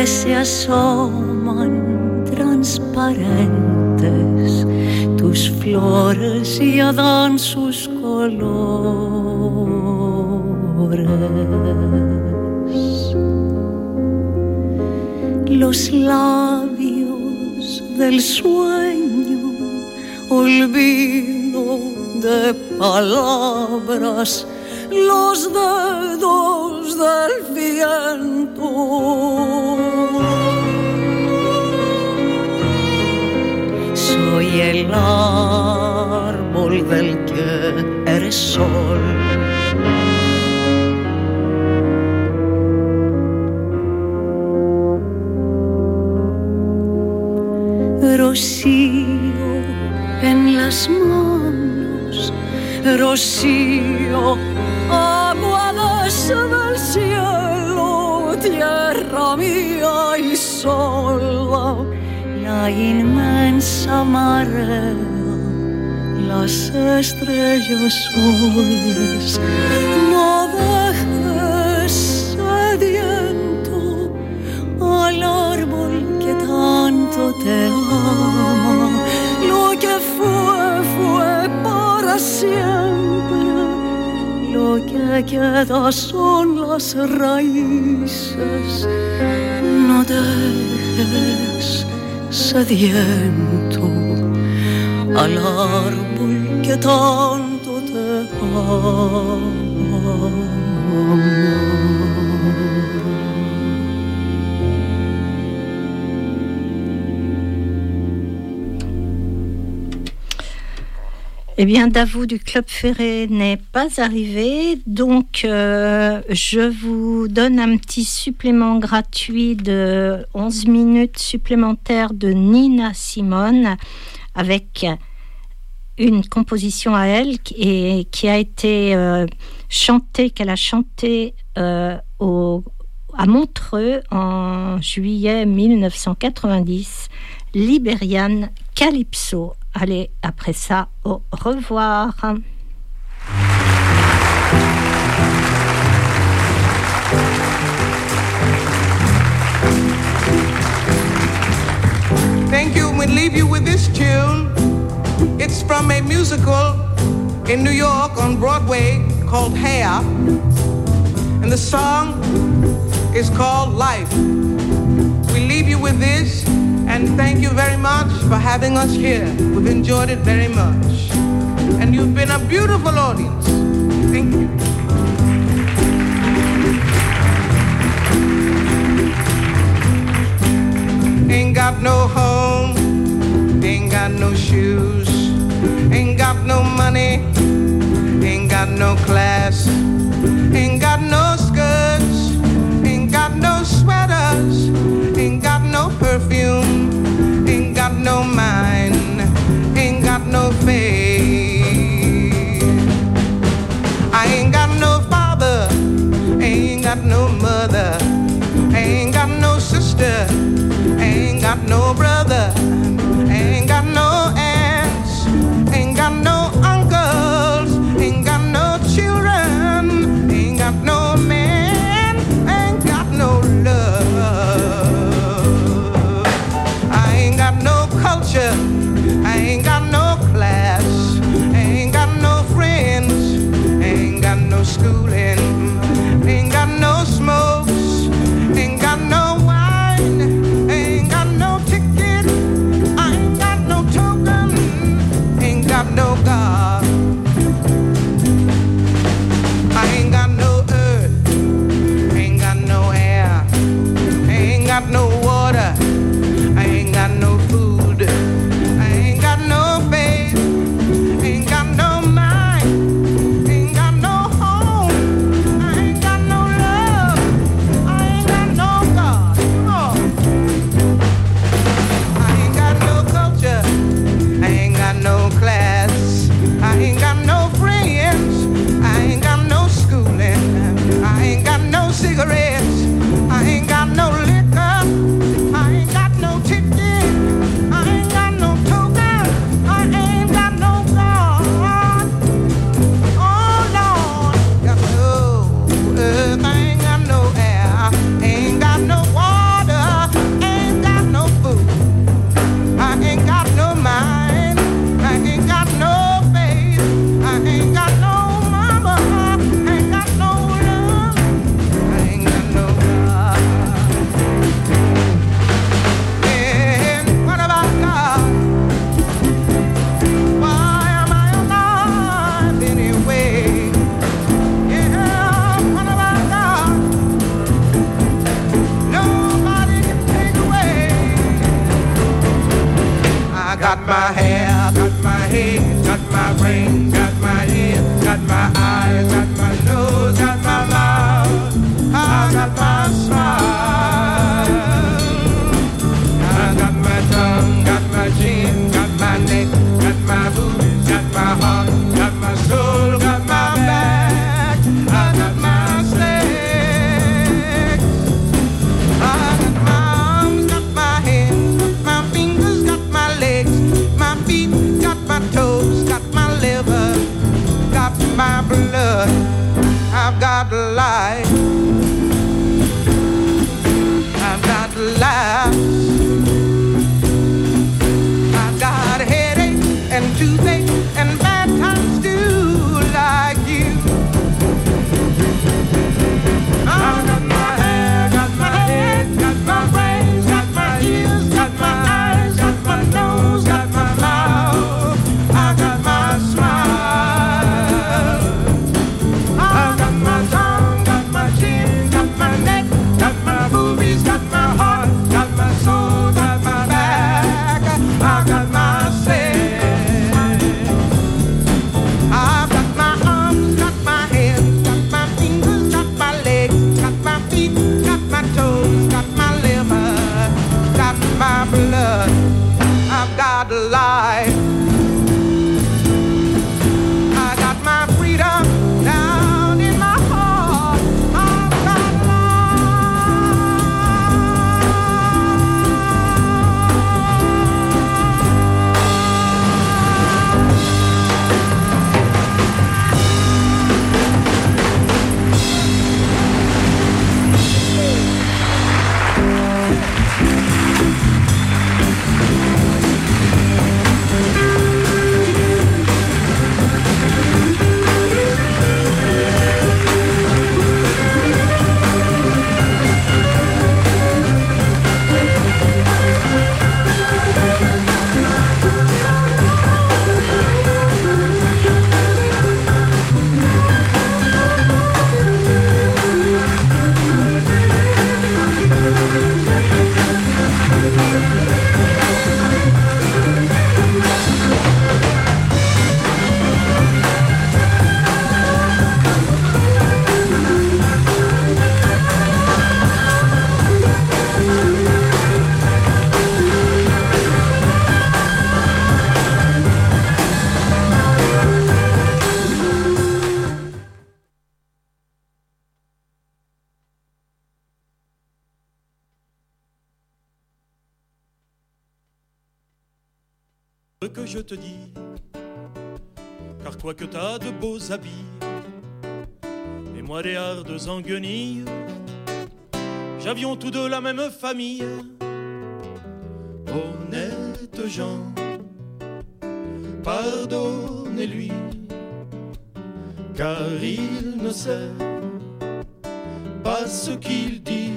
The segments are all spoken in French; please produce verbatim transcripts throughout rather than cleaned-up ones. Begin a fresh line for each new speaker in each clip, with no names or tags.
que se asoman transparentes, tus flores ya dan sus colores. Los labios del sueño, olvido de palabras, los dedos del viento. Soy el árbol del que eres sol. Rocío en las manos, rocío, agua desde el cielo, tierra mía y sol, la inmensa marea, las estrellas soles. No dejes sediento al árbol que tanto te ama. Lo que fue, fue para siempre. Lo que queda son las raíces. No dejes sediento al árbol que tanto te ama.
Eh bien, Davout du Club Ferré n'est pas arrivé, donc euh, je vous donne un petit supplément gratuit de onze minutes supplémentaires de Nina Simone avec une composition à elle et qui a été euh, chantée, qu'elle a chantée euh, au, à Montreux en juillet mille neuf cent quatre-vingt-dix, Liberian Calypso. Allez, après ça, au revoir.
Thank you. We leave you with this tune. It's from a musical in New York on Broadway called Hair. And the song is called Life. We leave you with this. And thank you very much for having us here. We've enjoyed it very much. And you've been a beautiful audience. Thank you. Ain't got no home, ain't got no shoes, ain't got no money, ain't got no class, ain't got no skirts, ain't got no sweaters, ain't got no perfume, ain't got no mind, ain't got no faith. I ain't got no father, ain't got no mother, ain't got no sister, ain't got no brother, ain't got no aunts, ain't got no uncles, ain't got no children, ain't got no man, ain't got no love. I ain't got no culture, I ain't got no class, ain't got no friends, ain't got no schooling, ain't got no smokes, ain't got no wine, ain't got no ticket, I ain't got no token, ain't got no God. I ain't got no earth, ain't got no air, ain't got no water, I ain't got no food, I ain't got no faith, ain't got no mind, ain't got no home, I ain't got no love, I ain't got no God. Oh. I ain't got no culture, I ain't got no class, I ain't got no friends, I ain't got no schooling, I ain't got no cigarettes, I ain't got no liquor, I ain't got no ticket, I ain't got no token, I ain't got no God. Oh Lord, got no earth, I ain't got no air, ain't got no water, brain, got my ear, got my eyes, got my nose, got my mouth. I got my smile. I got my tongue, got my chin, got my neck, got my booties, got my heart, got my soul, got my back. I got my legs. I got my arms, got my hands, got my fingers, got my legs, my feet, got my toes, got my liver, got my blood. I've got life. I've got life. I've got a headache and toothache and bad times too, like you. I've got my hair, got my head, got my brains, got my ears, got my eyes, got my nose, got my mouth. I got my smile. I got my tongue, got my chin, got my neck, got my boobies, got my heart, got my soul, got my back. I got my sense. I've got my arms, got my hands, got my fingers, got my legs, got my feet, got my toes, got my liver, got my blood. I've got life. I got my freedom down in my heart. I've got
Ce que je te dis, car toi que t'as de beaux habits, et moi des hardes en guenilles, j'avions tous deux la même famille. Honnêtes gens, pardonnez-lui, car il ne sait pas ce qu'il dit.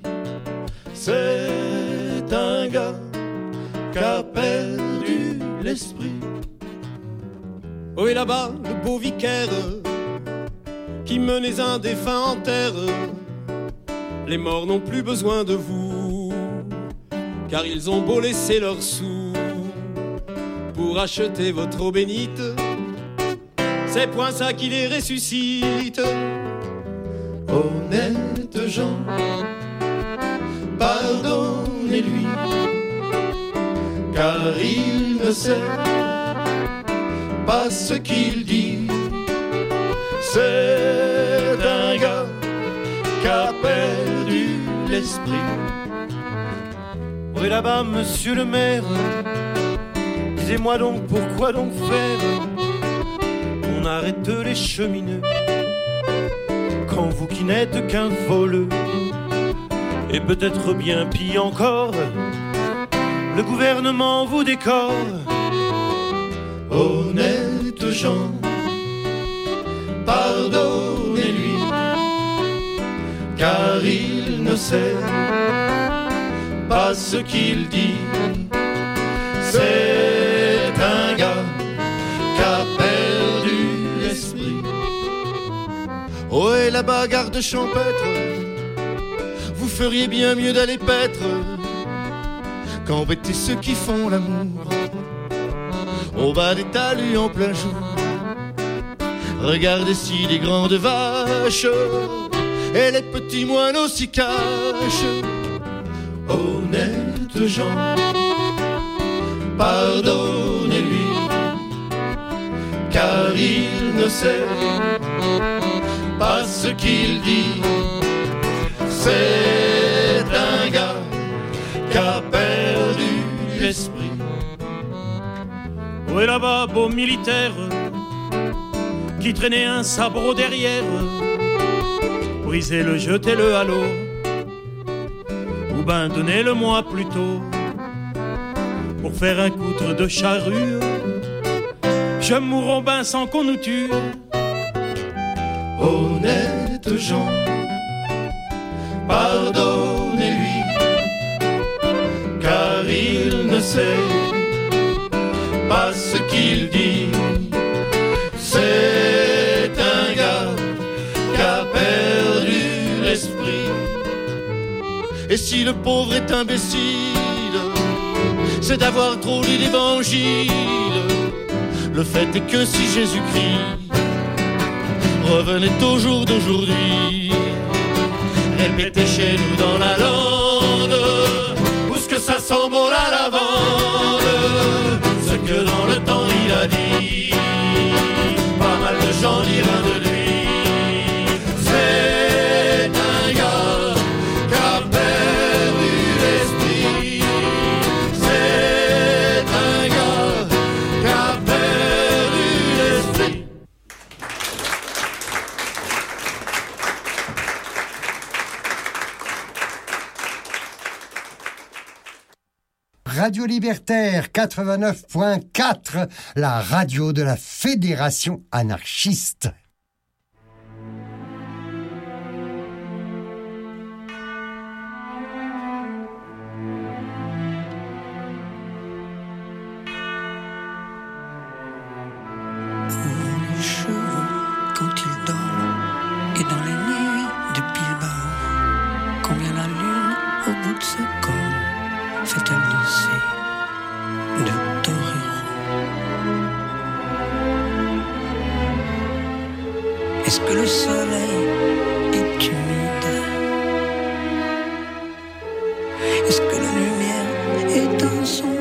C'est un gars qui a perdu l'esprit. Oh et là-bas le beau vicaire qui mène les indéfunts en terre. Les morts n'ont plus besoin de vous, car ils ont beau laisser leurs sous pour acheter votre eau bénite, c'est point ça qui les ressuscite. Honnêtes gens, pardonnez-lui, car il ne sait pas ce qu'il dit. C'est un gars qui a perdu l'esprit. Oui là-bas, monsieur le maire, disez-moi donc pourquoi donc faire qu'on arrête les cheminées quand vous qui n'êtes qu'un voleux, et peut-être bien pire encore, le gouvernement vous décore. Honnêtes gens, pardonnez-lui, car il ne sait pas ce qu'il dit. C'est un gars qui a perdu l'esprit. Oh et là-bas, garde champêtre, vous feriez bien mieux d'aller paître qu'embêter ceux qui font l'amour au bas des talus en plein jour.
Regardez si les grandes vaches et les petits moineaux s'y cachent. Honnêtes gens, pardonnez-lui, car il ne sait pas ce qu'il dit. C'est un gars qui a perdu l'esprit.
Où est là-bas, beau militaire, qui traînait un sabre derrière? Brisez-le, jetez-le à l'eau, ou ben donnez-le-moi plutôt pour faire un coutre de charrue. Je mourrai ben sans qu'on nous tue.
Honnêtes gens, pardonnez-lui, car il ne sait pas ce qu'il dit. C'est un gars qui a perdu l'esprit. Et si le pauvre est imbécile, c'est d'avoir trop lu l'évangile. Le fait est que si Jésus-Christ revenait au jour d'aujourd'hui, répétez chez nous dans la lande, où ce que ça sent bon la lavande, ce que dans le temps il a dit, pas mal de gens diraient de lui. C'est un gars qui a perdu l'esprit. C'est un gars qui a perdu l'esprit.
Radio Libertaire quatre-vingt-neuf point quatre, la radio de la Fédération anarchiste.
Les chevaux quand ils dorment et dans les nuits de Bilbao, combien la lune au bout de ce corps fait-elle danser de torero? Est-ce que le soleil est humide? Est-ce que la lumière est un son?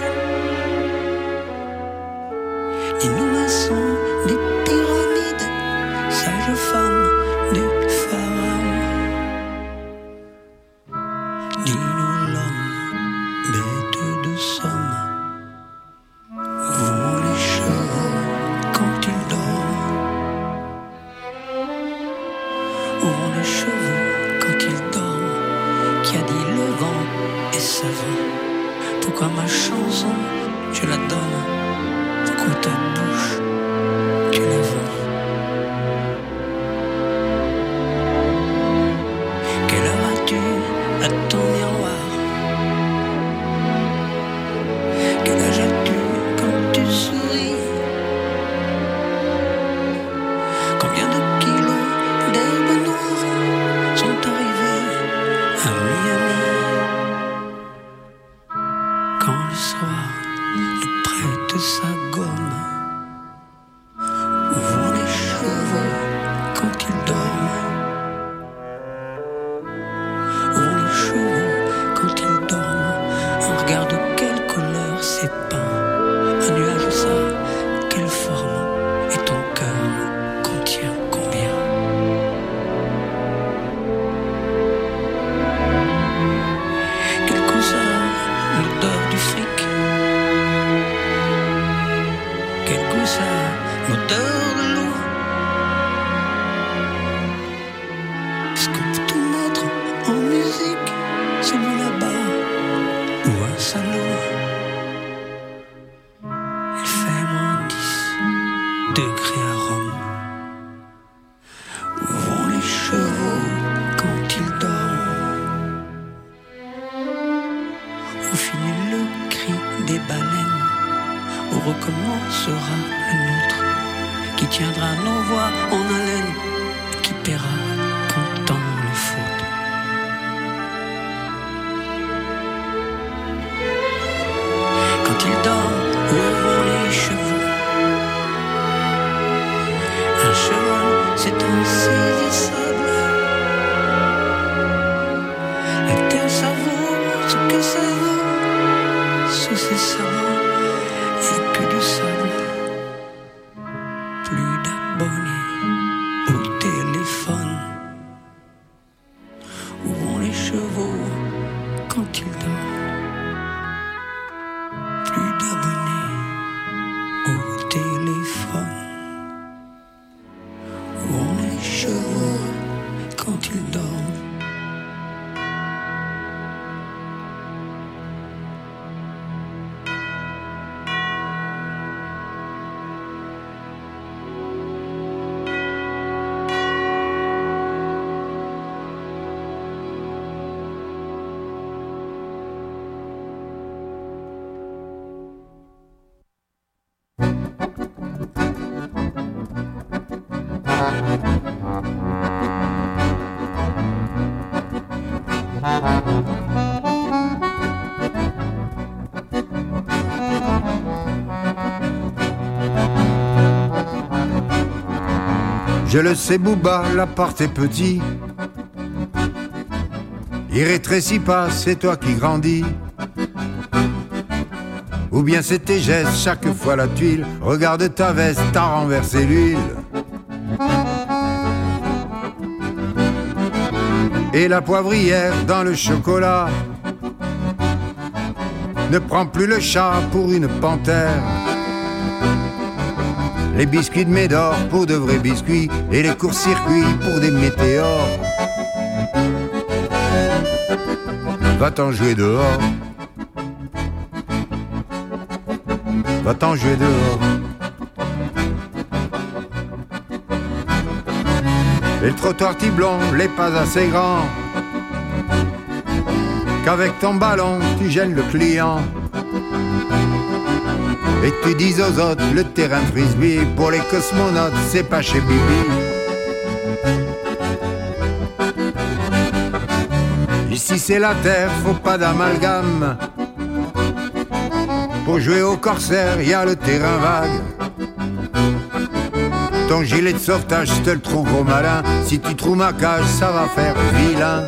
Dis-nous maçons des pyramides, sages femmes des pharaons. Dis-nous l'homme, bête de somme, où vont les chevaux quand ils dorment? Où vont les chevaux quand ils dorment? Qui a dit le vent est savant? Pourquoi ma chanson, je la donne? Pourquoi ta bouche, tu la vends? Quelle heure as-tu à ton miroir? Quel âge as-tu quand tu souris? Combien de kilos d'herbe noire sont arrivés à Miami? Quand le soir nous prête sa gomme, où vont les chevaux quand ils dorment? Où vont les chevaux quand ils dorment? Un regard de quelle couleur c'est peint? Un nuage ça, quelle forme? Et ton cœur contient combien? Quel goût ça, l'odeur du fric? Quel goût ça, l'odeur de l'eau? Est-ce qu'on peut tout mettre en musique, celui là-bas ou un salaud? Il fait moins dix degrés à Rome. Où vont les chevaux quand ils dorment? Où finit le cri des baleines? Où recommencera le nôtre, qui tiendra nos voix en haleine, qui paiera comptant les fautes? Quand ils dorment, où vont les chevaux? Un chevaux quand ils dorment. Plus d'abonnés au téléphone. Où ont les chevaux quand ils dorment?
Je le sais, Bouba, l'appart est petit. Il rétrécit pas, c'est toi qui grandis. Ou bien c'est tes gestes, chaque fois la tuile. Regarde ta veste, t'as renversé l'huile. Et la poivrière dans le chocolat ne prend plus le chat pour une panthère. Les biscuits de Médor pour de vrais biscuits et les courts-circuits pour des météores. Va-t'en jouer dehors. Va-t'en jouer dehors. Et le trottoir Tiblon, les pas assez grands, qu'avec ton ballon tu gênes le client. Et tu dis aux autres, le terrain frisbee pour les cosmonautes, c'est pas chez Bibi. Ici c'est la terre, faut pas d'amalgame. Pour jouer au corsaire, y a le terrain vague. Ton gilet de sauvetage, je te le trouve gros malin. Si tu trouves ma cage, ça va faire vilain.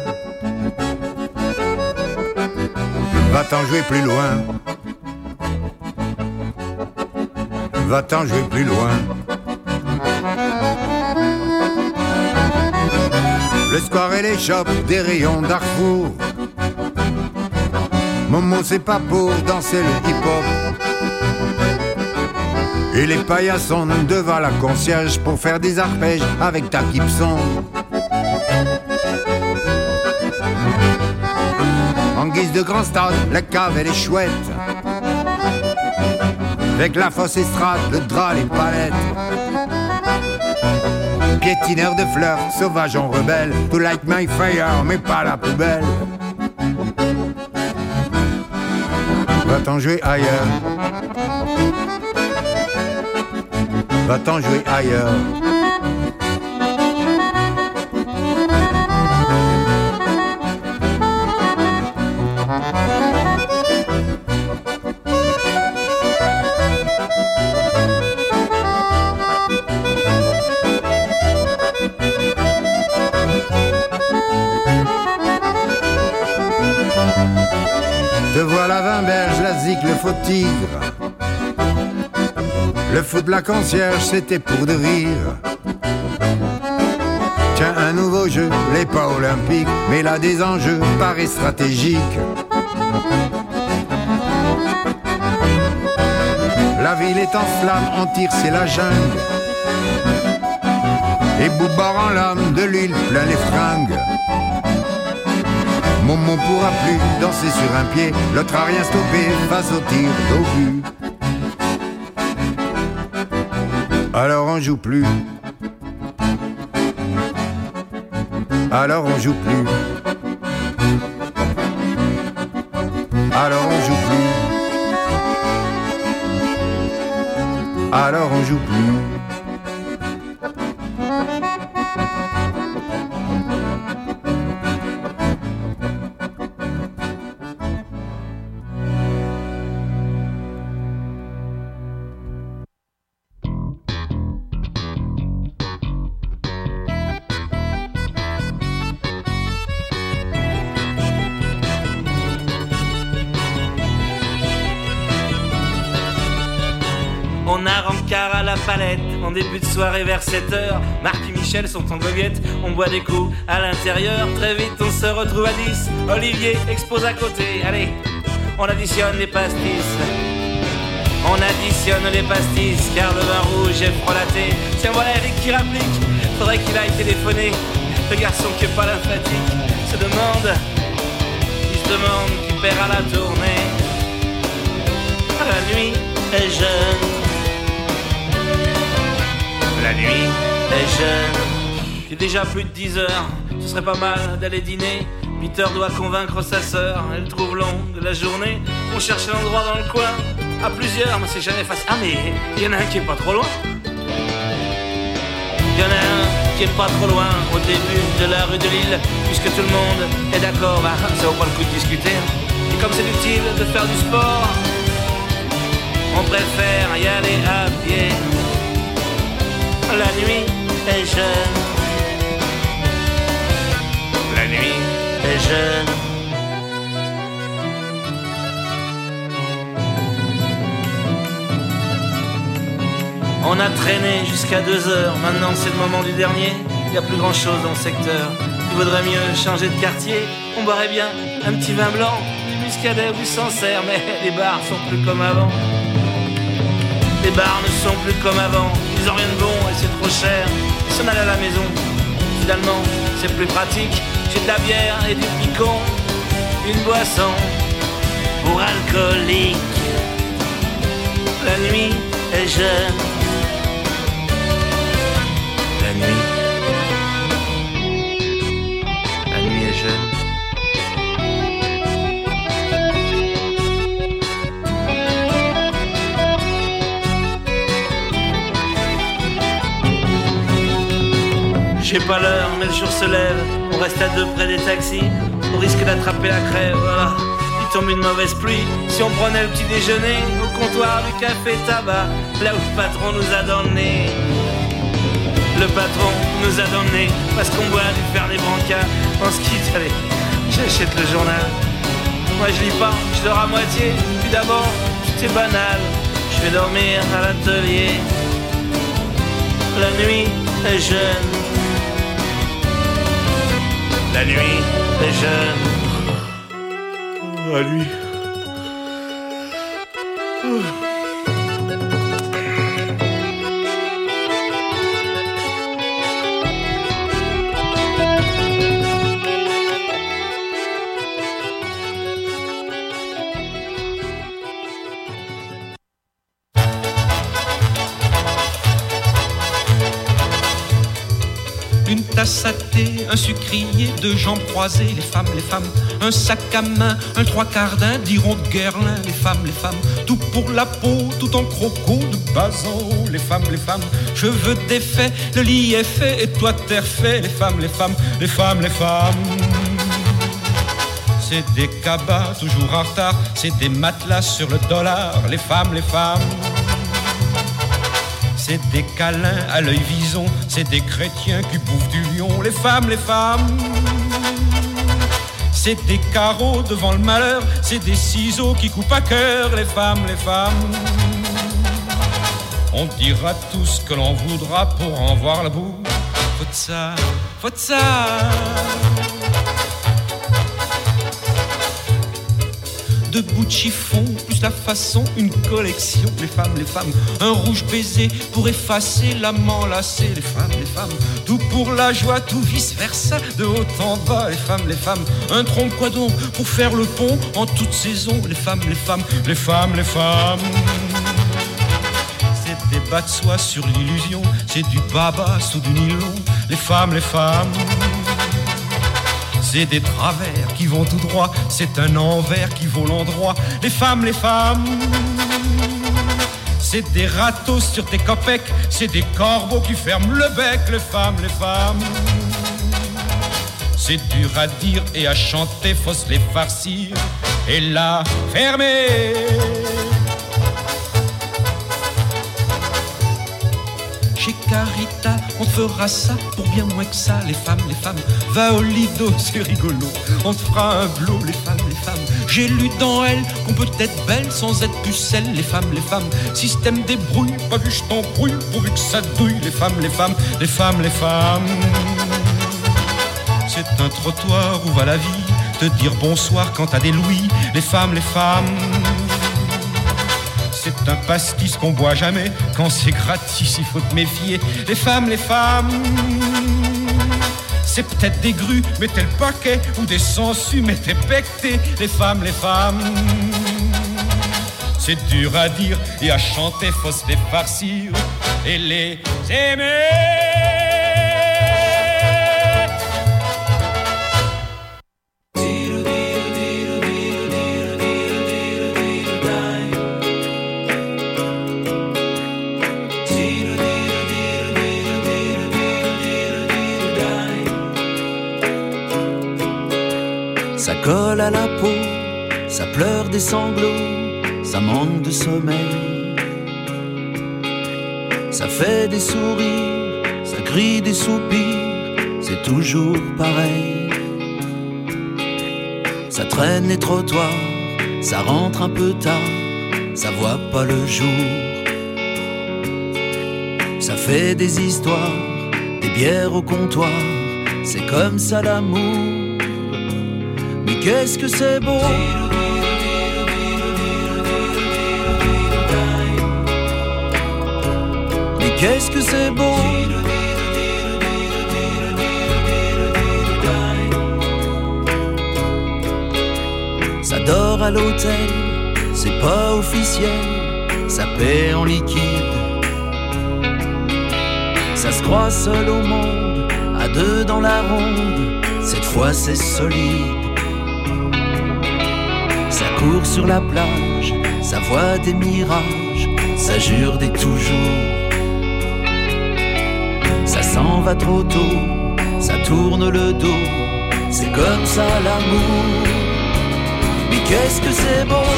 Va-t'en jouer plus loin. Va-t'en jouer plus loin. Le square et les shops, des rayons Darfour. Momo c'est pas pour danser le hip-hop. Et les paillassons devant la concierge pour faire des arpèges avec ta Gibson. En guise de grand stade, la cave et les chouettes. Avec la fausse estrade, le drap, les palettes. Piétineur de fleurs, sauvage en rebelle. To light my fire, mais pas la poubelle. Va-t'en jouer ailleurs. Va-t'en jouer ailleurs. Te voilà Vinberge, la zik, le faux tigre. Le foot de la concierge, c'était pour de rire. Tiens, un nouveau jeu, les pas olympiques, mais là des enjeux, paris stratégiques. La ville est en flammes, en tir, c'est la jungle. Et Boubard en lame, de l'huile plein les fringues. Momo pourra plus danser sur un pied, l'autre a rien stoppé face au tir d'obus. Alors on joue plus. Alors on joue plus. Alors on joue plus. Alors on joue plus.
On a rencard à la palette, en début de soirée vers sept heures. Marc et Michel sont en goguette, on boit des coups à l'intérieur. Très vite on se retrouve à dix, Olivier expose à côté. Allez, on additionne les pastis. On additionne les pastis, car le vin rouge est frelaté. Tiens voilà Eric qui rapplique, faudrait qu'il aille téléphoner. Le garçon qui est pas lymphatique se demande, il se demande qui perd à la tournée. La nuit est jeune, la nuit est jeune. Il est déjà plus de dix heures, ce serait pas mal d'aller dîner. Peter doit convaincre sa sœur, elle trouve longue la journée. On cherche l'endroit dans le coin, à plusieurs, mais c'est jamais facile. Ah mais il y en a un qui est pas trop loin. Il y en a un qui est pas trop loin, au début de la rue de Lille. Puisque tout le monde est d'accord, bah, ça vaut pas le coup de discuter. Et comme c'est utile de faire du sport, on préfère y aller à pied. La nuit est jeune, la nuit est jeune. On a traîné jusqu'à deux heures, maintenant c'est le moment du dernier. Il n'y a plus grand chose dans le secteur, il vaudrait mieux changer de quartier. On boirait bien un petit vin blanc, du muscadet ou du Sancerre. Mais les bars sont plus comme avant. Les bars ne sont plus comme avant, ils ont rien de bon et c'est trop cher. Et si on allait à la maison, finalement c'est plus pratique. J'ai de la bière et du picon, une boisson pour alcoolique. La nuit est jeune, la nuit, la nuit est jeune. J'ai pas l'heure, mais le jour se lève. On reste à deux près des taxis. On risque d'attraper la crève, voilà. Il tombe une mauvaise pluie. Si on prenait le petit déjeuner au comptoir du café tabac, là où le patron nous a dans le nez. Le patron nous a dans le nez parce qu'on boit du faire des brancas. On se quitte, allez, j'achète le journal. Moi je lis pas, je dors à moitié. Puis d'abord, tout est banal. Je vais dormir à l'atelier. La nuit est jeune, la nuit est jeune. Oh, la nuit. Oh.
Une tasse à thé, un sucrier, deux jambes croisées, les femmes, les femmes, un sac à main, un trois quarts d'un, diront de Guerlain, les femmes, les femmes, tout pour la peau, tout en croco de bas en haut, les femmes, les femmes, cheveux défaits, le lit est fait et toi t'es refait, les femmes, les femmes, les femmes, les femmes. C'est des cabas toujours en retard, c'est des matelas sur le dollar, les femmes, les femmes. C'est des câlins à l'œil vison, c'est des chrétiens qui bouffent du lion, les femmes, les femmes. C'est des carreaux devant le malheur, c'est des ciseaux qui coupent à cœur, les femmes, les femmes. On dira tout ce que l'on voudra pour en voir le bout. Faut de ça, faut de ça. De bouts de chiffon, plus la façon, une collection. Les femmes, les femmes, un rouge baiser pour effacer l'amant lassé. Les femmes, les femmes, tout pour la joie, tout vice versa, de haut en bas. Les femmes, les femmes, un tronc quoi donc pour faire le pont en toute saison. Les femmes, les femmes, les femmes, les femmes. C'est des bas de soie sur l'illusion, c'est du baba sous du nylon. Les femmes, les femmes. C'est des travers qui vont tout droit, c'est un envers qui vaut l'endroit. Les femmes, les femmes. C'est des râteaux sur tes copecs, c'est des corbeaux qui ferment le bec. Les femmes, les femmes. C'est dur à dire et à chanter, faut se les farcir et la fermer. J'ai Margarita, on te fera ça pour bien moins que ça. Les femmes, les femmes, va au Lido, c'est rigolo. On te fera un blot, les femmes, les femmes. J'ai lu dans elle qu'on peut être belle sans être pucelle. Les femmes, les femmes, système débrouille, pas vu je t'embrouille, pourvu que ça douille. Les femmes, les femmes, les femmes, les femmes. C'est un trottoir où va la vie, te dire bonsoir quand t'as des louis. Les femmes, les femmes. C'est un pastis qu'on boit jamais, quand c'est gratis il faut te méfier. Les femmes, les femmes. C'est peut-être des grues, mais t'es le paquet, ou des sangsues, mais t'es becté. Les femmes, les femmes. C'est dur à dire et à chanter, faut se les farcir et les aimer.
Ça colle à la peau, ça pleure des sanglots, ça manque de sommeil. Ça fait des sourires, ça crie des soupirs, c'est toujours pareil. Ça traîne les trottoirs, ça rentre un peu tard, ça voit pas le jour. Ça fait des histoires, des bières au comptoir, c'est comme ça l'amour. Mais qu'est-ce que c'est beau! Mais qu'est-ce que c'est beau! Ça dort à l'hôtel, c'est pas officiel, ça paie en liquide. Ça se croit seul au monde, à deux dans la ronde, cette fois c'est solide. Ça court sur la plage, ça voit des mirages, ça jure des toujours. Ça s'en va trop tôt, ça tourne le dos, c'est comme ça l'amour. Mais qu'est-ce que c'est beau!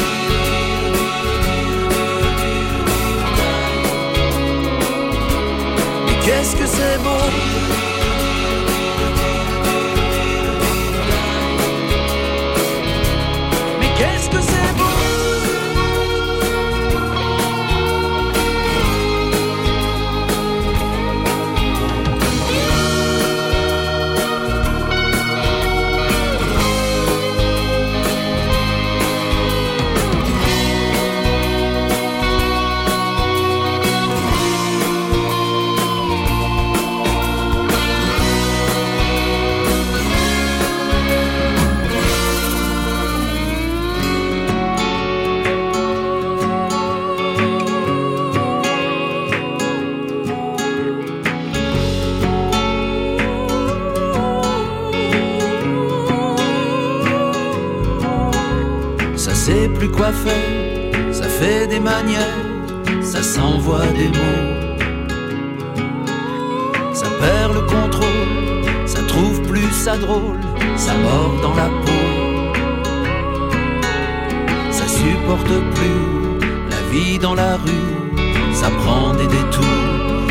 Mais qu'est-ce que c'est beau! Qu'est-ce que c'est beau! Plus quoi faire, ça fait des manières, ça s'envoie des mots. Ça perd le contrôle, ça trouve plus ça drôle, ça mord dans la peau. Ça supporte plus la vie dans la rue, ça prend des détours.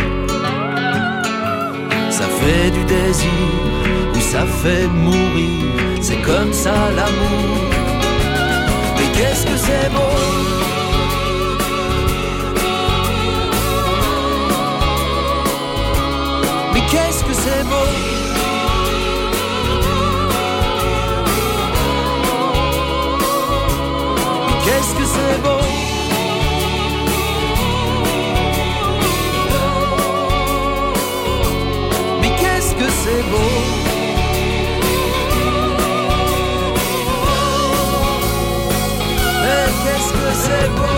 Ça fait du désir ou ça fait mourir, c'est comme ça l'amour. Qu'est-ce que c'est beau! Mais qu'est-ce que c'est beau! Mais qu'est-ce que c'est beau! Mais qu'est-ce que c'est beau! Qu'est-ce que c'est beau!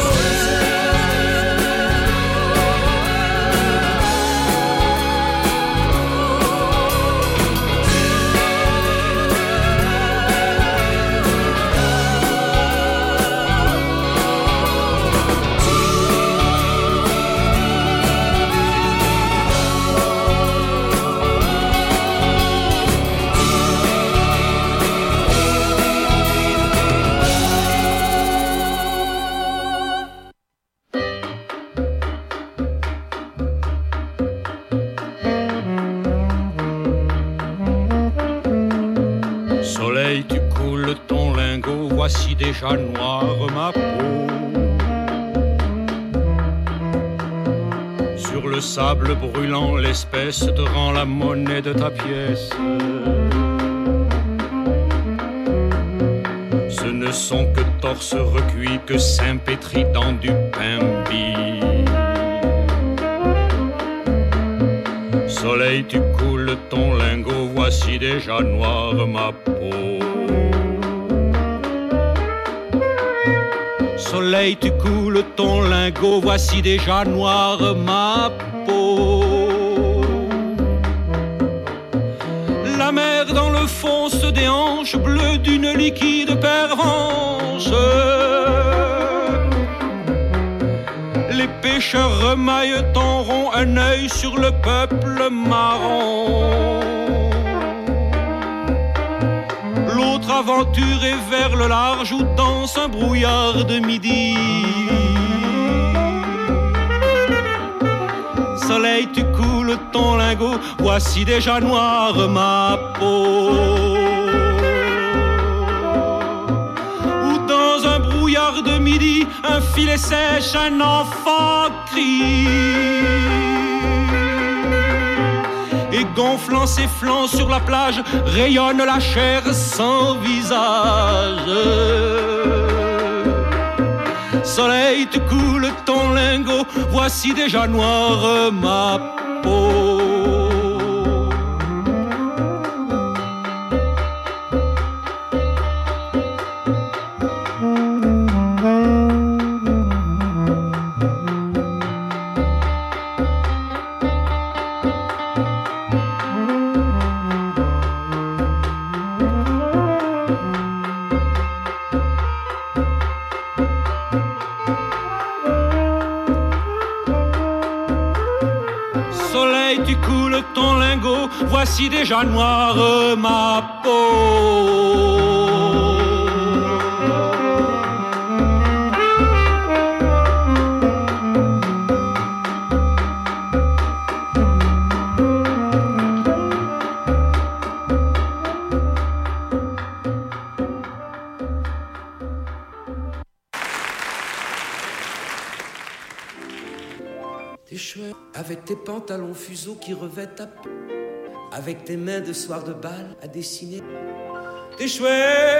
Soleil, tu coules ton lingot, voici déjà noire ma peau. Sur le sable brûlant, l'espèce te rend la monnaie de ta pièce. Ce ne sont que torses recuits, que seins pétris dans du pain bis. Soleil, tu coules ton lingot, voici déjà noire ma peau. Soleil, tu coules ton lingot, voici déjà noire ma peau. La mer dans le fond se déhanche, bleue d'une liquide pervenche. Les pêcheurs remaillent en rond, un œil sur le peuple marron. L'autre aventure est vers le large où danse un brouillard de midi. Soleil, tu coules ton lingot, voici déjà noire ma peau. Où dans un brouillard de midi, un filet sèche, un enfant crie. Et gonflant ses flancs sur la plage, rayonne la chair sans visage. Soleil, tu coules ton lingot, voici déjà noire ma peau. Voici déjà noire ma peau.
T'es chouette avec tes pantalons fuseaux qui revêtent ta peau. Avec tes mains de soir de bal à dessiner. T'es chouette,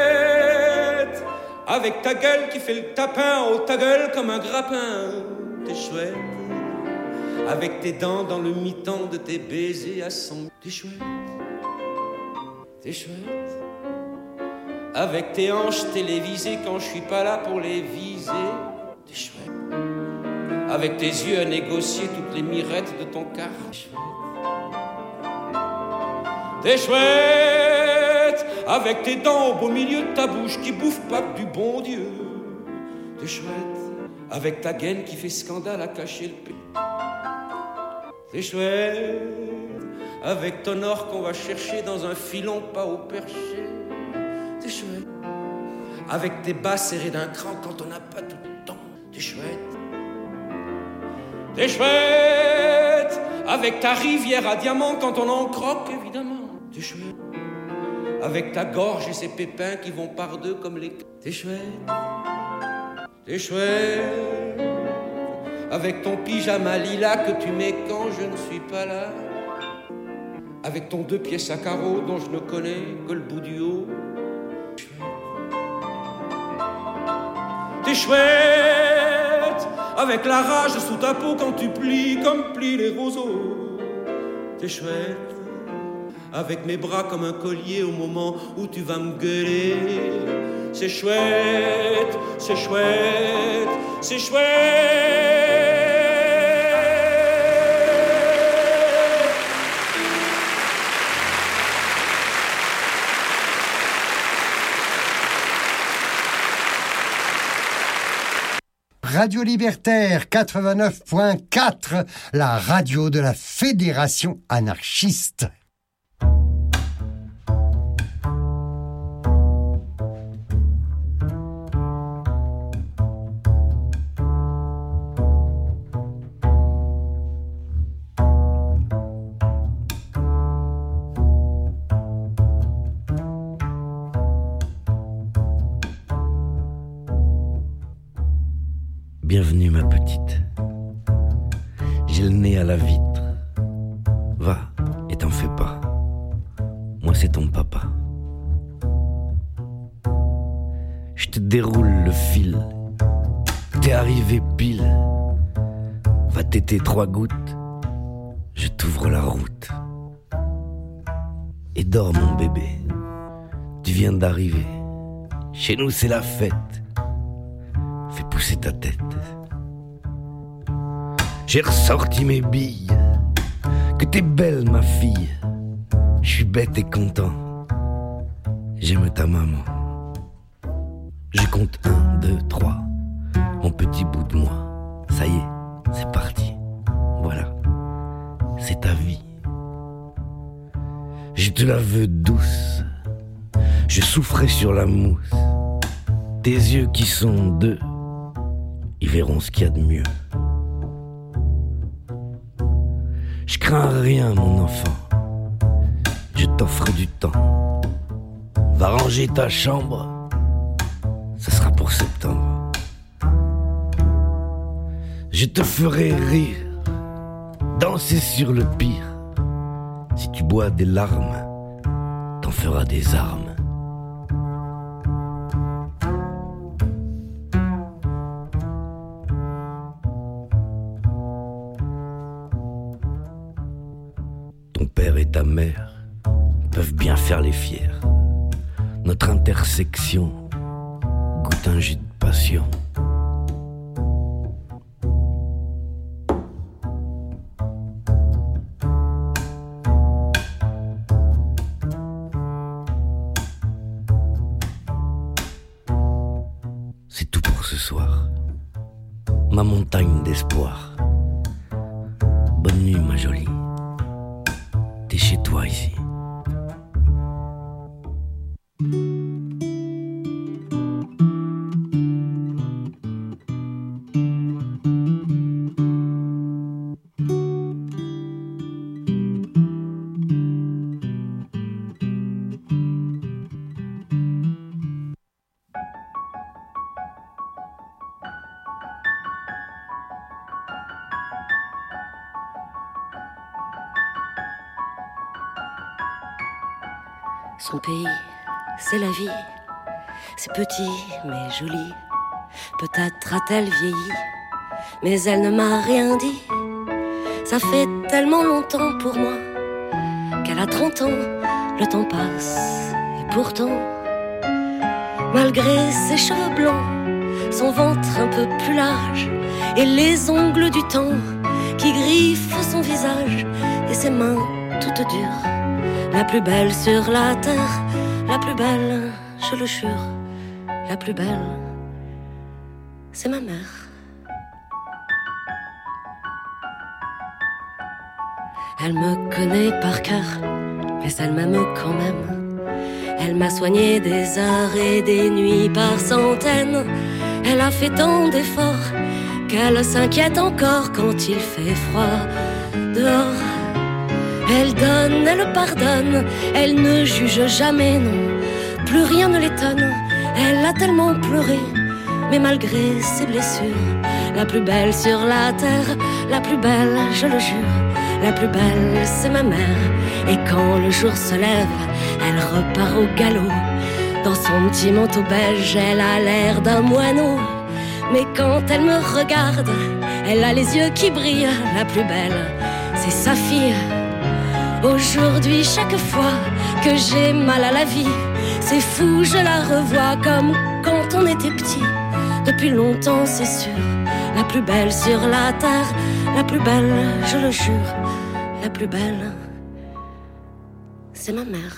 avec ta gueule qui fait le tapin, oh ta gueule comme un grappin. T'es chouette, avec tes dents dans le mi-temps de tes baisers à son. T'es chouette, t'es chouette, avec tes hanches télévisées quand je suis pas là pour les viser. T'es chouette, avec tes yeux à négocier toutes les mirettes de ton quart. T'es chouette. T'es chouette, avec tes dents au beau milieu de ta bouche qui bouffe pas que du bon Dieu. T'es chouette, avec ta gaine qui fait scandale à cacher le pays. T'es chouette, avec ton or qu'on va chercher dans un filon pas au perché. T'es chouette, avec tes bas serrés d'un cran quand on n'a pas tout le temps. T'es chouette, t'es chouette, avec ta rivière à diamants quand on en croque évidemment. T'es chouette, avec ta gorge et ses pépins qui vont par deux comme les... T'es chouette, t'es chouette, avec ton pyjama lilas que tu mets quand je ne suis pas là. Avec ton deux pièces à carreaux dont je ne connais que le bout du haut. T'es chouette, avec la rage sous ta peau quand tu plies comme plient les roseaux. T'es chouette, avec mes bras comme un collier au moment où tu vas me gueuler. C'est chouette, c'est chouette, c'est chouette.
Radio Libertaire quatre-vingt-neuf point quatre, la radio de la Fédération anarchiste.
Bienvenue ma petite. J'ai le nez à la vitre. Va et t'en fais pas. Moi c'est ton papa. Je te déroule le fil. T'es arrivé pile. Va téter trois gouttes. Je t'ouvre la route. Et dors mon bébé. Tu viens d'arriver. Chez nous c'est la fête. Fais pousser ta tête. J'ai ressorti mes billes. Que t'es belle ma fille. Je suis bête et content. J'aime ta maman. Je compte un, deux, trois. Mon petit bout de moi. Ça y est, c'est parti. Voilà, c'est ta vie. Je te la veux douce. Je souffrais sur la mousse. Tes yeux qui sont deux, ils verront ce qu'il y a de mieux. Je crains rien mon enfant. Je t'offre du temps. Va ranger ta chambre. Ce sera pour septembre. Je te ferai rire, danser sur le pire. Si tu bois des larmes, t'en feras des armes. Ton père et ta mère peuvent bien faire les fiers. Notre intersection goûte un jus de passion. C'est tout pour ce soir. Ma montagne d'espoir. Bonne nuit ma jolie. T'es chez toi ici.
Son pays, c'est la vie. C'est petit mais joli. Peut-être a-t-elle vieilli, mais elle ne m'a rien dit. Ça fait tellement longtemps pour moi qu'elle a trente ans, le temps passe. Et pourtant, malgré ses cheveux blancs, son ventre un peu plus large et les ongles du temps qui griffent son visage et ses mains toutes dures, la plus belle sur la terre, la plus belle, je le jure, la plus belle, c'est ma mère. Elle me connaît par cœur, mais elle m'aime quand même. Elle m'a soigné des heures et des nuits par centaines. Elle a fait tant d'efforts qu'elle s'inquiète encore quand il fait froid dehors. Elle donne, elle pardonne, elle ne juge jamais, non. Plus rien ne l'étonne, elle a tellement pleuré, mais malgré ses blessures, la plus belle sur la terre, la plus belle, je le jure, la plus belle, c'est ma mère. Et quand le jour se lève, elle repart au galop. Dans son petit manteau beige, elle a l'air d'un moineau. Mais quand elle me regarde, elle a les yeux qui brillent, la plus belle, c'est sa fille. Aujourd'hui, chaque fois que j'ai mal à la vie, c'est fou, je la revois comme quand on était petit. Depuis longtemps, c'est sûr, la plus belle sur la terre, la plus belle, je le jure, la plus belle, c'est ma mère.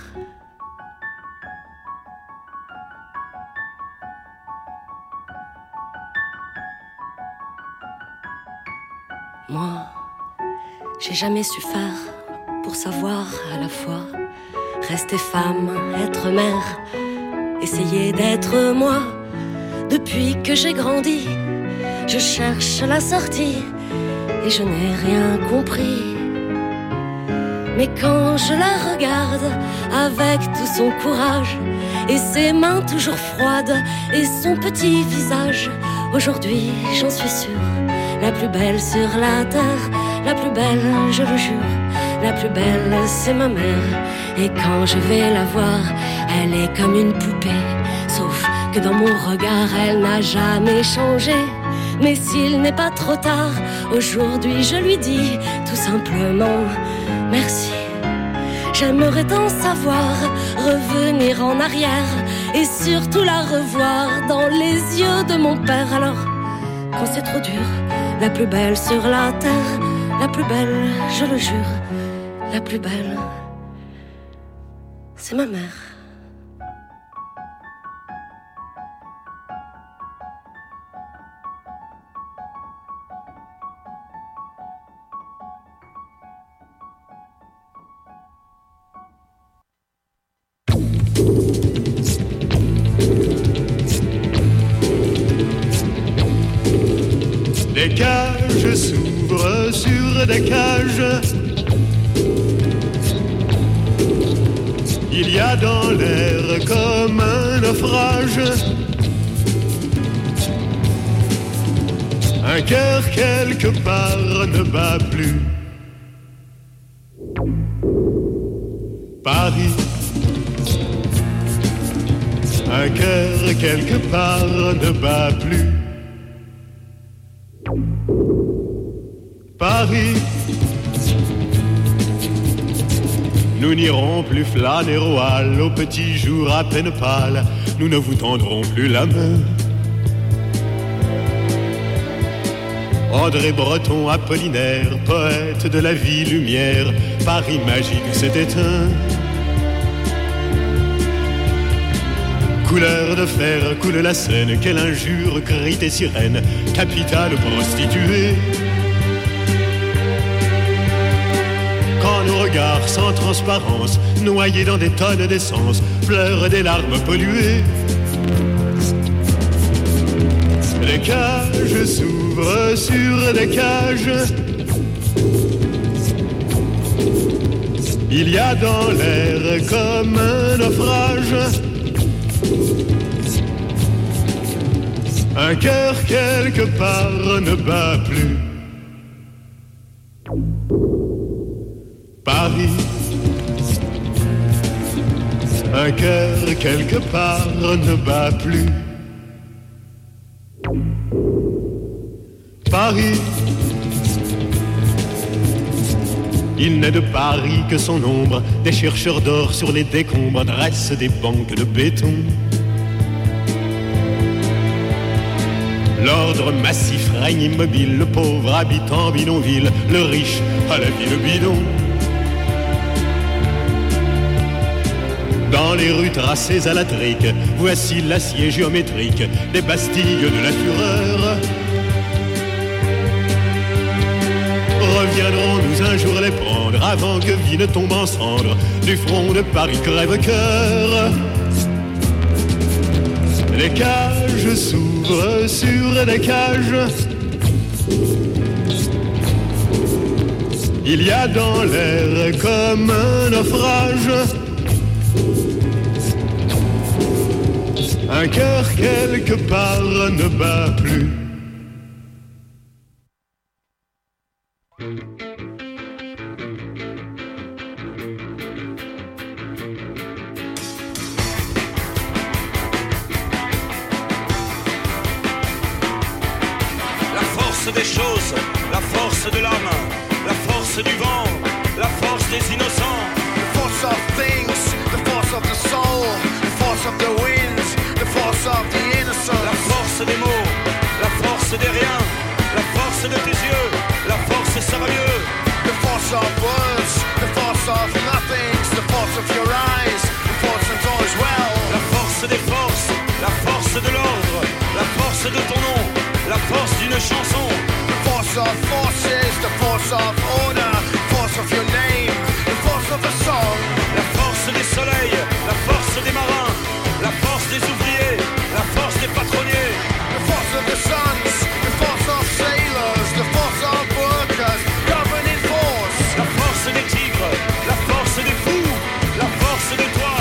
Moi, j'ai jamais su faire pour savoir à la fois rester femme, être mère, essayer d'être moi. Depuis que j'ai grandi, je cherche la sortie et je n'ai rien compris. Mais quand je la regarde avec tout son courage et ses mains toujours froides et son petit visage Aujourd'hui, j'en suis sûre, la plus belle sur la terre, la plus belle, je le jure, la plus belle, c'est ma mère. Et quand je vais la voir, elle est comme une poupée, sauf que dans mon regard, elle n'a jamais changé. Mais s'il n'est pas trop tard, aujourd'hui je lui dis tout simplement merci. J'aimerais tant savoir, revenir en arrière et surtout la revoir dans les yeux de mon père. Alors, quand c'est trop dur, la plus belle sur la terre, la plus belle, je le jure, la plus belle, c'est ma mère.
Des cages s'ouvrent sur des cages. Il y a dans l'air comme un naufrage. Un cœur quelque part ne bat plus. Paris. Un cœur quelque part ne bat plus. Paris. Nous n'irons plus flâner au hall, au petit jour à peine pâle, nous ne vous tendrons plus la main. André Breton, Apollinaire, poète de la vie lumière, Paris magique s'est éteint. Couleur de fer coule la Seine, quelle injure crient tes sirènes, capitale prostituée. Quand nos regards sans transparence, noyés dans des tonnes d'essence, pleurent des larmes polluées. Les cages s'ouvrent sur des cages. Il y a dans l'air comme un naufrage. Un cœur quelque part ne bat plus. Paris. Un cœur quelque part ne bat plus. Paris. Il n'est de Paris que son ombre. Des chercheurs d'or sur les décombres dressent des banques de béton. L'ordre massif règne immobile, le pauvre habitant bidonville, le riche à la ville bidon. Dans les rues tracées à la trique, voici l'acier géométrique des bastilles de la fureur. Reviendrons-nous un jour les prendre avant que vie ne tombe en cendres du front de Paris crève-cœur. Les cages s'ouvrent sur des cages. Il y a dans l'air comme un naufrage. Un cœur quelque part ne bat plus.
Des choses, la force de l'âme, la force du vent, la force des innocents.
The force of things, the force of the soul, the force of the winds, the force of the innocent.
La force des mots, la force des riens, la force de tes yeux, la force ça va mieux.
The force of words, the force of nothings, the force of your eyes, the force of all as well.
La force des forces, la force de l'ordre, la force de ton nom, la force d'une chanson.
The force of forces, the force of order, the force of your name, the force of a song.
La force des soleils, la force des marins, la force des ouvriers, la force des patronniers.
The force of the sons, the force of sailors, the force of workers, governing force.
La force des tigres, la force des fous, la force de toi.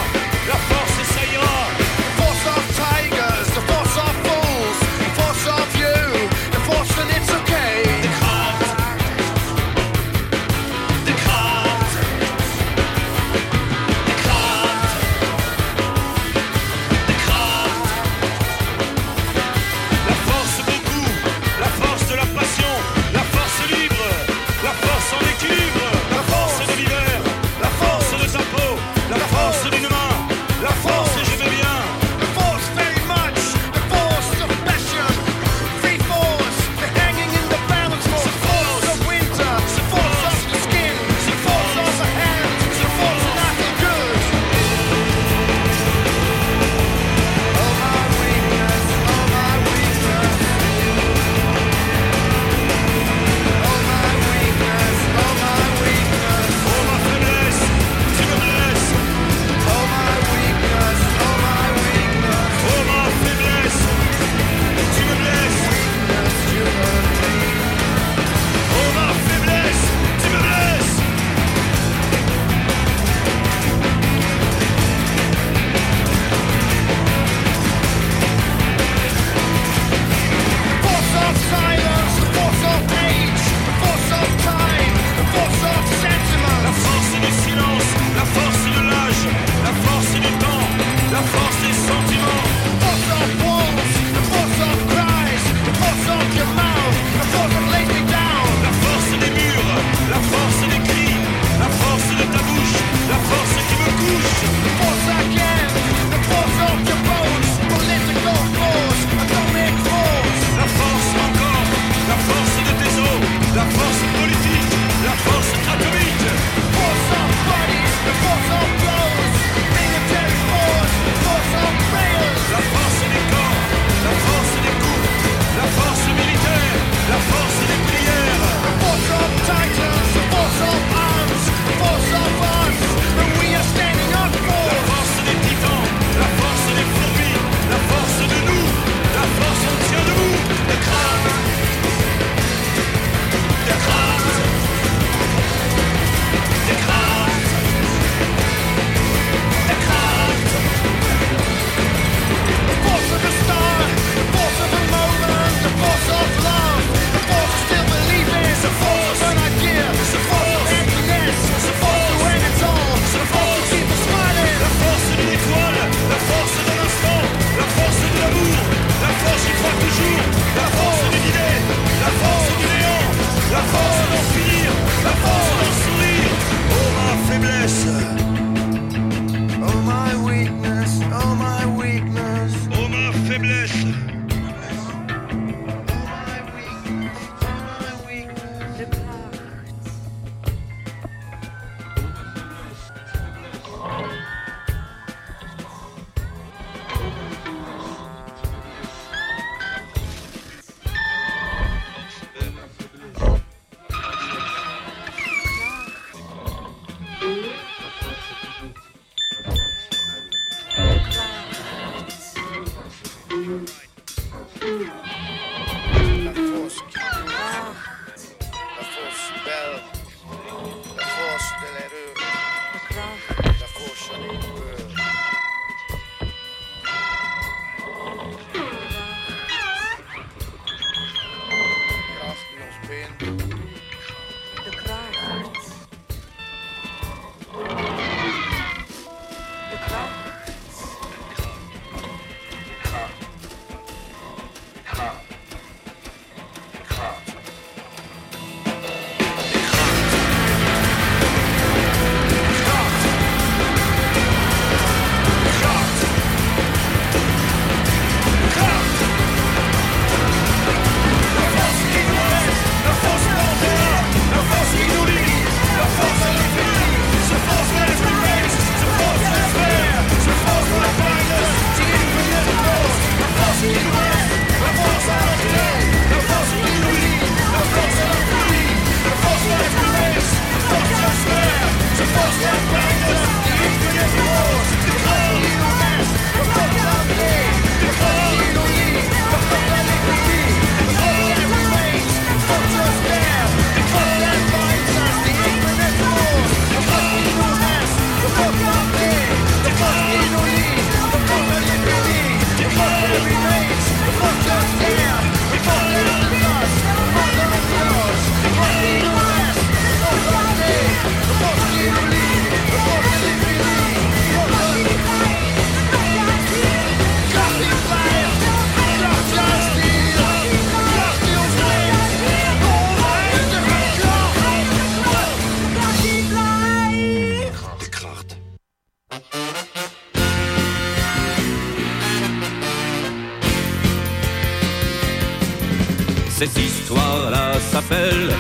Cette histoire-là s'appelle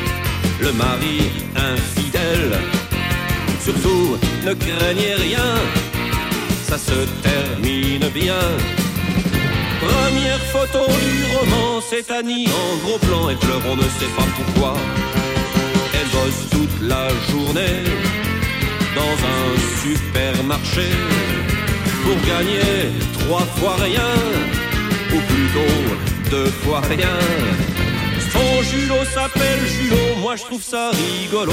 le mari infidèle. Surtout, ne craignez rien, ça se termine bien. Première photo du roman, c'est Annie en gros plan. Elle pleure, on ne sait pas pourquoi. Elle bosse toute la journée dans un supermarché pour gagner trois fois rien, ou plutôt deux fois rien. Son Julot s'appelle Julot, moi je trouve ça rigolo.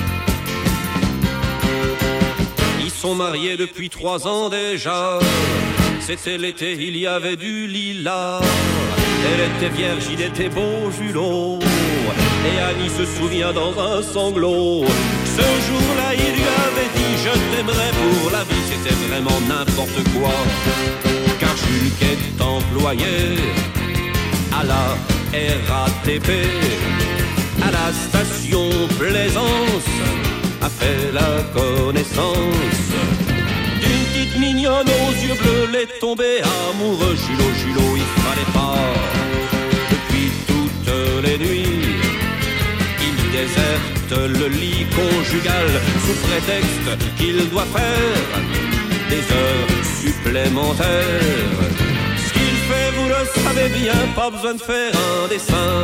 Ils sont mariés depuis trois ans déjà. C'était l'été, il y avait du lilas. Elle était vierge, il était beau Julot. Et Annie se souvient dans un sanglot. Ce jour-là, il lui avait dit je t'aimerai pour la vie. C'était vraiment n'importe quoi, car Jules qui est employé à la R A T P, à la station Plaisance, a fait la connaissance d'une petite mignonne aux yeux bleus. L'est tombé amoureux. Julot, Julot, il fallait pas. Depuis toutes les nuits, il déserte le lit conjugal sous prétexte qu'il doit faire des heures supplémentaires. Ce qu'il fait, vous le savez bien, pas besoin de faire un dessin.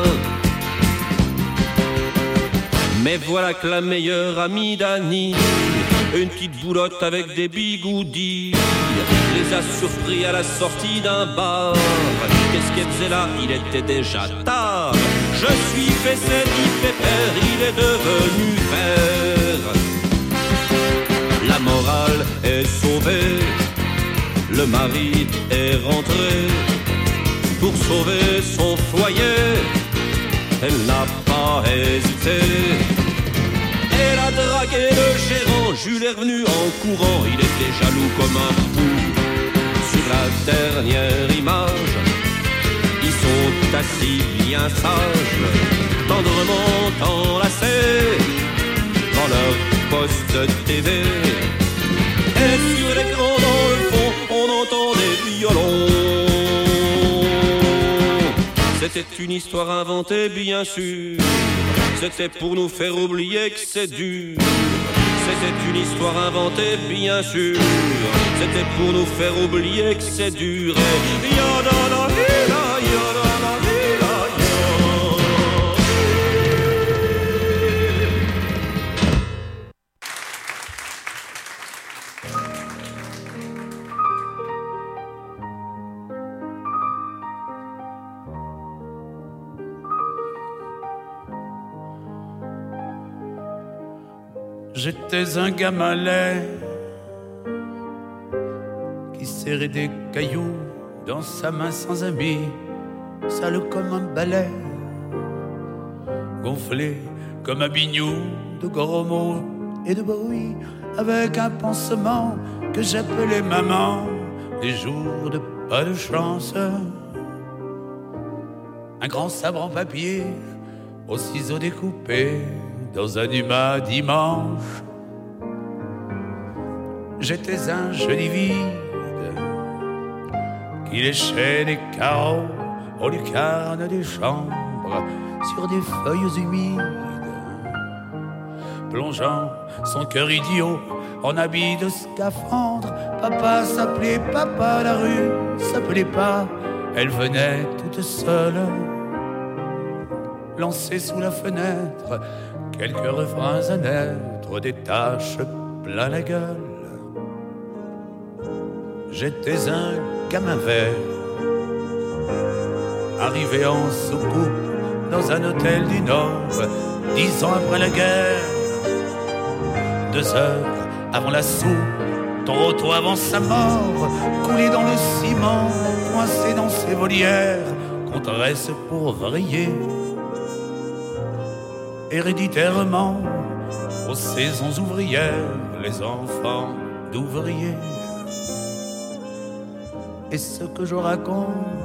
Mais voilà que la meilleure amie d'Annie, une petite boulotte avec des bigoudis, les a surpris à la sortie d'un bar. Qu'est-ce qu'elle faisait là? Il était déjà tard. Je suis fessé, dit pépère, il est devenu vert. La morale est sauvée, le mari est rentré pour sauver son foyer. Elle n'a pas hésité, elle a dragué le gérant. Jules est revenu en courant, il était jaloux comme un fou. Sur la dernière image, ils sont assis bien sages, tendrement enlacés dans leur poste T V. Et sur l'écran dans le fond, on entend des violons. C'était une histoire inventée, bien sûr. C'était pour nous faire oublier que c'est dur. C'était une histoire inventée, bien sûr. C'était pour nous faire oublier que c'est dur. Et yadala, yadala,
J'étais un gamin laid qui serrait des cailloux dans sa main sans amis, sale comme un balai, gonflé comme un bignou de gros mots et de bruit, avec un pansement que j'appelais maman, des jours de pas de chance. Un grand sabre en papier aux ciseaux découpés dans un humain dimanche. J'étais un jeudi vide qui léchait des carreaux aux lucarnes des chambres sur des feuilles humides, plongeant son cœur idiot en habit de scaphandre. Papa s'appelait papa, la rue s'appelait pas, elle venait toute seule lancer sous la fenêtre quelques refrains à naître, des taches plein la gueule. J'étais un gamin vert, arrivé en soucoupe dans un hôtel du Nord, dix ans après la guerre. Deux heures avant la soupe, trop tôt avant sa mort, coulé dans le ciment, coincé dans ses volières, qu'on dresse pour vriller. Héréditairement, aux saisons ouvrières, les enfants d'ouvriers. Et ce que je raconte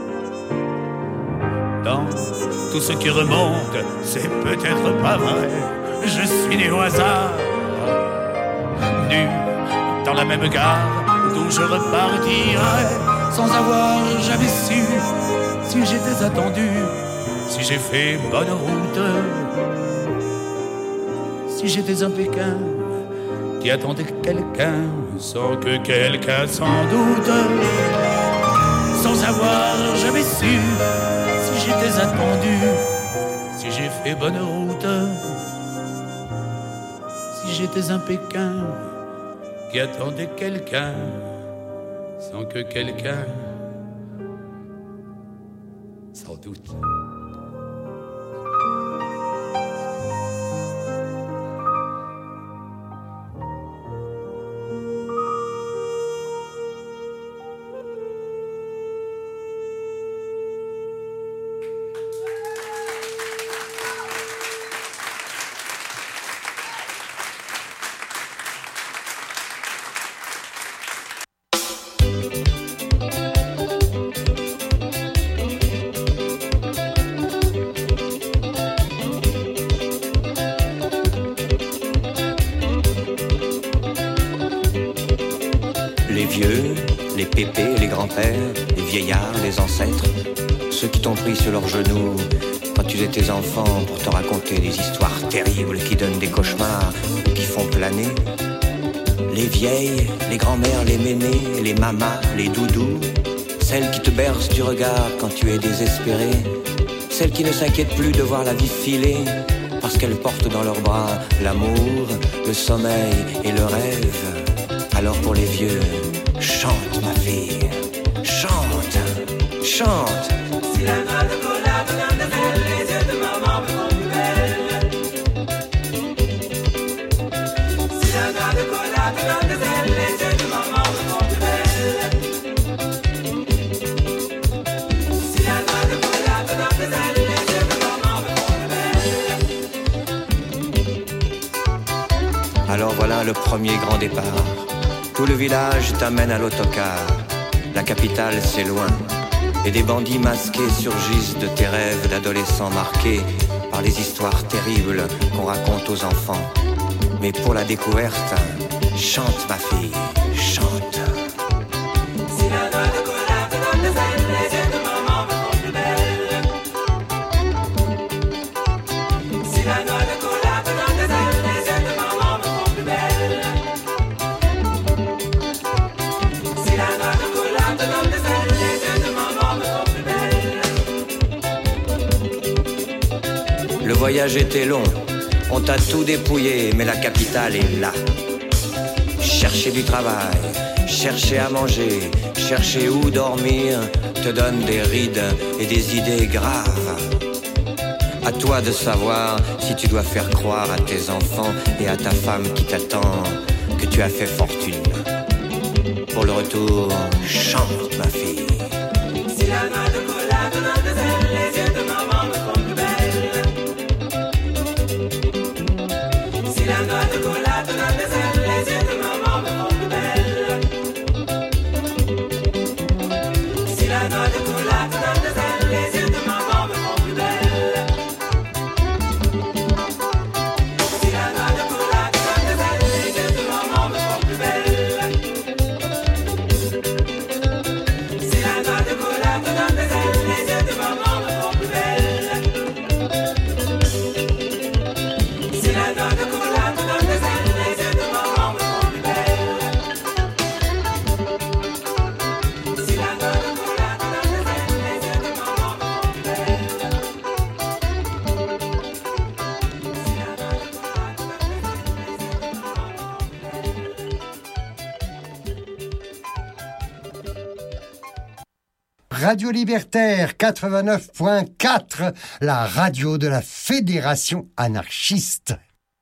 dans tout ce qui remonte, c'est peut-être pas vrai. Je suis né au hasard, nu dans la même gare d'où je repartirai, sans avoir jamais su si j'étais attendu, si j'ai fait bonne route, si j'étais un Pékin qui attendait quelqu'un sans que quelqu'un s'en doute, sans avoir jamais su si j'étais attendu, si j'ai fait bonne route, si j'étais un Pékin qui attendait quelqu'un sans que quelqu'un s'en doute.
Les vieillards, les ancêtres, ceux qui t'ont pris sur leurs genoux quand tu étais enfant pour te raconter des histoires terribles qui donnent des cauchemars ou qui font planer. Les vieilles, les grands-mères, les mémés, les mamas, les doudous, celles qui te bercent du regard quand tu es désespéré, celles qui ne s'inquiètent plus de voir la vie filer parce qu'elles portent dans leurs bras l'amour, le sommeil et le rêve. Alors pour les vieux, chante ma fille. Chante, chante. Si la noix de cola de Nandazelle, les yeux de maman me font plus belle. Si la noix de cola de Nandazelle, les yeux de maman me font plus belle. Si la noix de cola de Nandazelle, les yeux de maman me font plus belle. Alors voilà le premier grand départ. Tout le village t'amène à l'autocar. La capitale, c'est loin, et des bandits masqués surgissent de tes rêves d'adolescents marqués par les histoires terribles qu'on raconte aux enfants. Mais pour la découverte, chante ma fille, chante. Si la noix de cola te donne des ailes, les yeux de maman me font plus belle. voyage était long, on t'a tout dépouillé, mais la capitale est là. Chercher du travail, chercher à manger, chercher où dormir, te donne des rides et des idées graves. À toi de savoir si tu dois faire croire à tes enfants et à ta femme qui t'attend que tu as fait fortune. Pour le retour, chante ma fille.
Si la noix de cola te donne des ailes, les yeux de maman me font plus belle. Si la noix de cola te donne des ailes, les yeux de maman me font plus belle. Si la noix de cola te donne des ailes, les yeux de maman me font plus belle. Si la noix de cola te donne des ailes, les yeux de maman me font plus belle. Si la noix de cola te donne des ailes, les yeux de maman me font plus belle. Si la noix de cola te donne des ailes, les yeux de maman me font plus belle. Si la noix de cola te donne des ailes, les yeux de maman me font plus belle.
Radio Libertaire quatre-vingt-neuf point quatre, la radio de la Fédération anarchiste.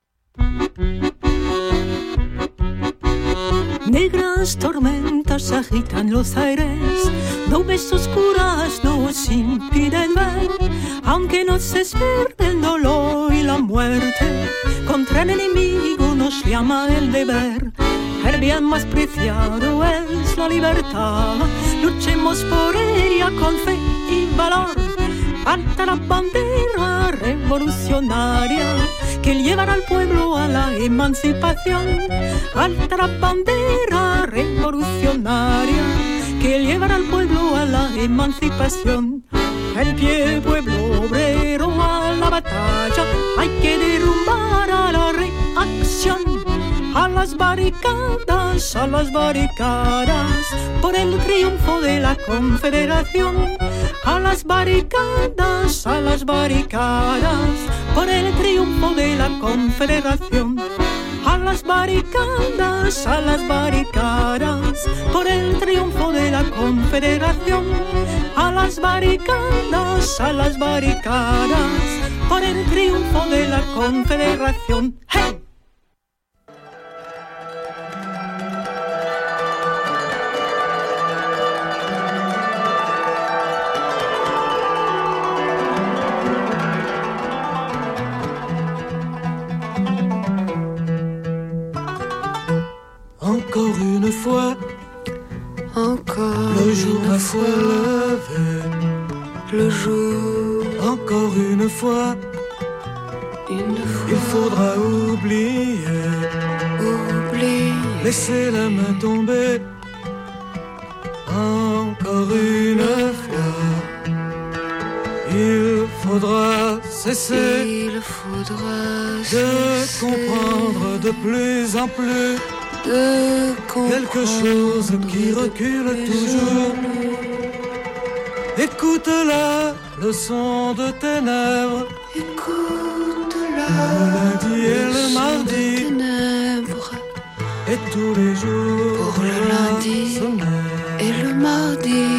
Negras tormentas agitan los aires, nubes oscuras nos impiden ver, aunque nos despierte el dolor y la muerte, contra el enemigo nos llama el deber. El bien más preciado es la libertad, luchemos por ella con fe y valor. Alta la bandera revolucionaria que llevará al pueblo a la emancipación. Alta la bandera revolucionaria que llevará al pueblo a la emancipación. El pie pueblo obrero a la batalla, hay que derrumbar a la reacción. A las barricadas, a las barricadas, por el triunfo de la Confederación. A las barricadas, a las barricadas, por el triunfo de la Confederación. A las barricadas, a las barricadas, por el triunfo de la Confederación. A las barricadas, a las barricadas, por el triunfo de la Confederación. ¡Hey!
Encore une fois,
encore
le jour
une
va
fois,
se lever.
le jour,
Encore une fois,
une fois,
il faudra oublier,
oublier,
laisser la main tomber. Encore une fois, il faudra cesser
il faudra
de
cesser
comprendre de plus en plus
de
quelque chose qui recule toujours. Écoute la leçon de ténèbres,
Écoute
le lundi et le mardi,
ténèbres,
et tous les jours
pour le lundi et le mardi.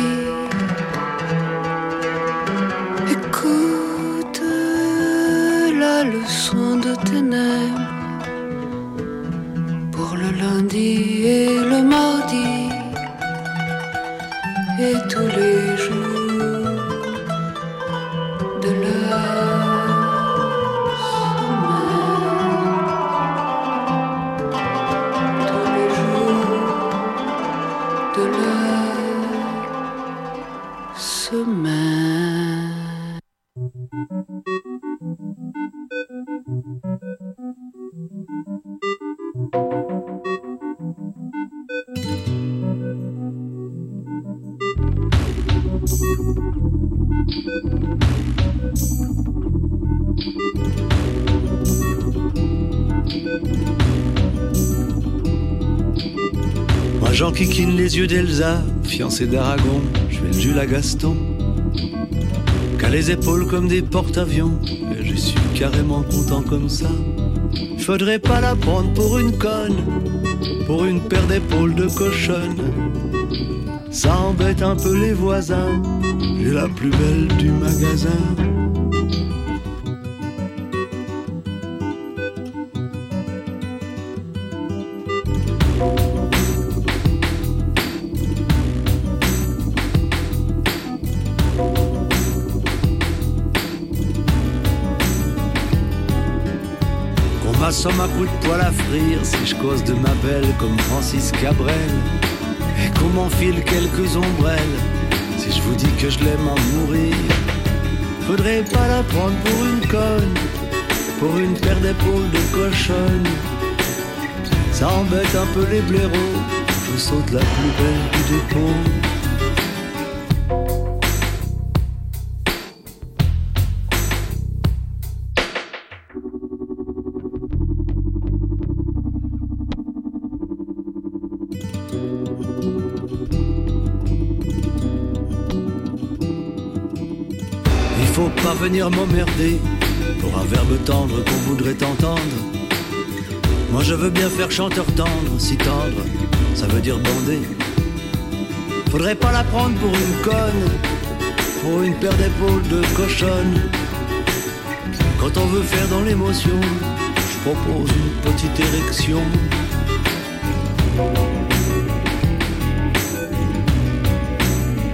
Écoute la leçon de ténèbres, pour le lundi et le mardi, et tous les jours de la semaine. Tous les jours de la semaine.
Moi j'enquiquine les yeux d'Elsa, fiancée d'Aragon, je fais le Jules à Gaston. qu'à les épaules comme des porte-avions. Et je suis carrément content comme ça. Faudrait pas la prendre pour une conne, pour une paire d'épaules de cochonne. Ça embête un peu les voisins, j'ai la plus belle du magasin. Somme à coup de poil à frire si je cause de ma belle comme Francis Cabrel. Et qu'on m'enfile quelques ombrelles si je vous dis que je l'aime en mourir. Faudrait pas la prendre pour une conne, pour une paire d'épaules de cochonne. Ça embête un peu les blaireaux, je saute la plus belle du dépôt. Pas venir m'emmerder pour un verbe tendre qu'on voudrait entendre. Moi je veux bien faire chanteur tendre, si tendre, ça veut dire bander. Faudrait pas la prendre pour une conne, pour une paire d'épaules de cochonne. Quand on veut faire dans l'émotion, je propose une petite érection.